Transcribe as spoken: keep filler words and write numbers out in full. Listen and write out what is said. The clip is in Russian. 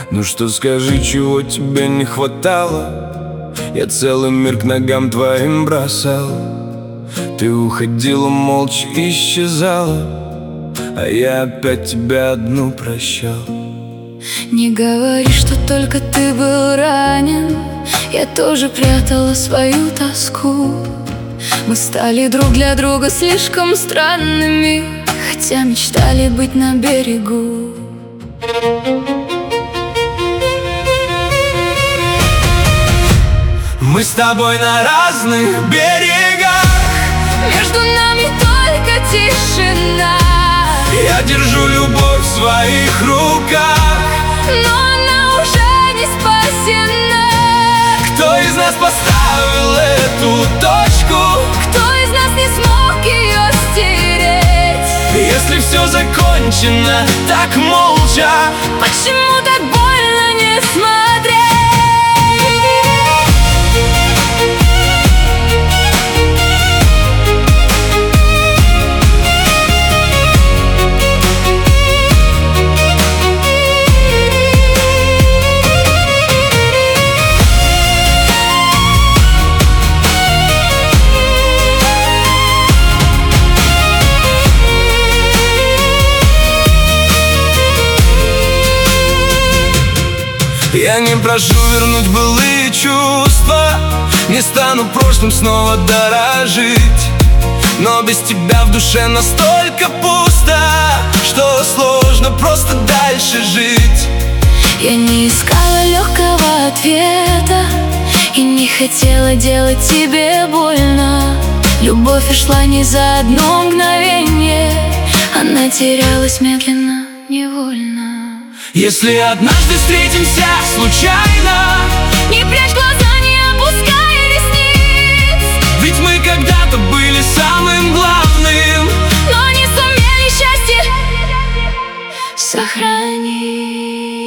Ну что, скажи, чего тебе не хватало? Я целый мир к ногам твоим бросал. Ты уходила, молча исчезала, а я опять тебя одну прощал. Не говори, что только ты был ранен. Я тоже прятала свою тоску. Мы стали друг для друга слишком странными, хотя мечтали быть на берегу. Мы с тобой на разных берегах, между нами только тишина. Я держу любовь в своих руках, но она уже не спасена. Кто из нас поставил эту точку? Кто из нас не смог ее стереть? Если все закончено так молча, почему так больно не смотреть? Я не прошу вернуть былые чувства, не стану прошлым снова дорожить. Но без тебя в душе настолько пусто, что сложно просто дальше жить. Я не искала легкого ответа и не хотела делать тебе больно. Любовь ушла не за одно мгновение, она терялась медленно, невольно. Если однажды встретимся случайно, не прячь глаза, не опускай ресниц. Ведь мы когда-то были самым главным, но не сумели счастье сохранить.